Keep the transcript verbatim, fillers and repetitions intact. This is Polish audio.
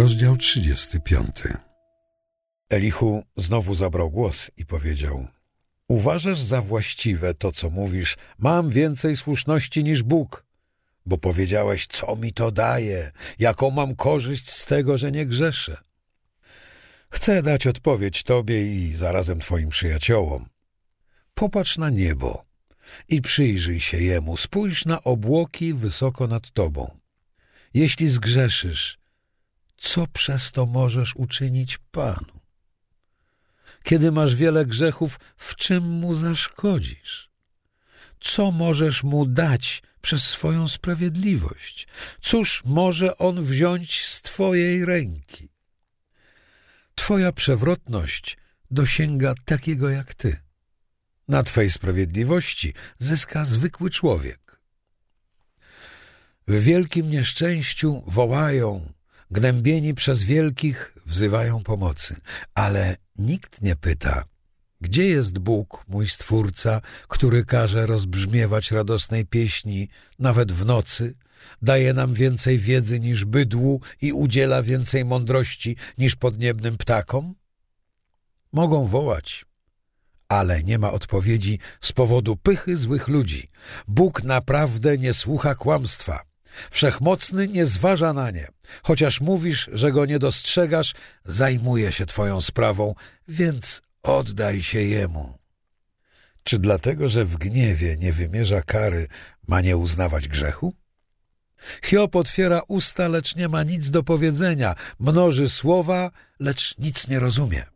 Rozdział trzydziesty piąty. Elihu znowu zabrał głos i powiedział: Uważasz za właściwe to, co mówisz, mam więcej słuszności niż Bóg, bo powiedziałeś, co mi to daje, jaką mam korzyść z tego, że nie grzeszę. Chcę dać odpowiedź tobie i zarazem twoim przyjaciołom. Popatrz na niebo i przyjrzyj się jemu, spójrz na obłoki wysoko nad tobą. Jeśli zgrzeszysz, co przez to możesz uczynić Panu? Kiedy masz wiele grzechów, w czym mu zaszkodzisz? Co możesz mu dać przez swoją sprawiedliwość? Cóż może on wziąć z twojej ręki? Twoja przewrotność dosięga takiego jak ty. Na twej sprawiedliwości zyska zwykły człowiek. W wielkim nieszczęściu wołają, gnębieni przez wielkich wzywają pomocy, ale nikt nie pyta, gdzie jest Bóg, mój Stwórca, który każe rozbrzmiewać radosnej pieśni nawet w nocy, daje nam więcej wiedzy niż bydłu i udziela więcej mądrości niż podniebnym ptakom? Mogą wołać, ale nie ma odpowiedzi z powodu pychy złych ludzi. Bóg naprawdę nie słucha kłamstwa. Wszechmocny nie zważa na nie. Chociaż mówisz, że go nie dostrzegasz, zajmuje się twoją sprawą, więc oddaj się jemu. Czy dlatego, że w gniewie nie wymierza kary, ma nie uznawać grzechu? Hiob otwiera usta, lecz nie ma nic do powiedzenia. Mnoży słowa, lecz nic nie rozumie.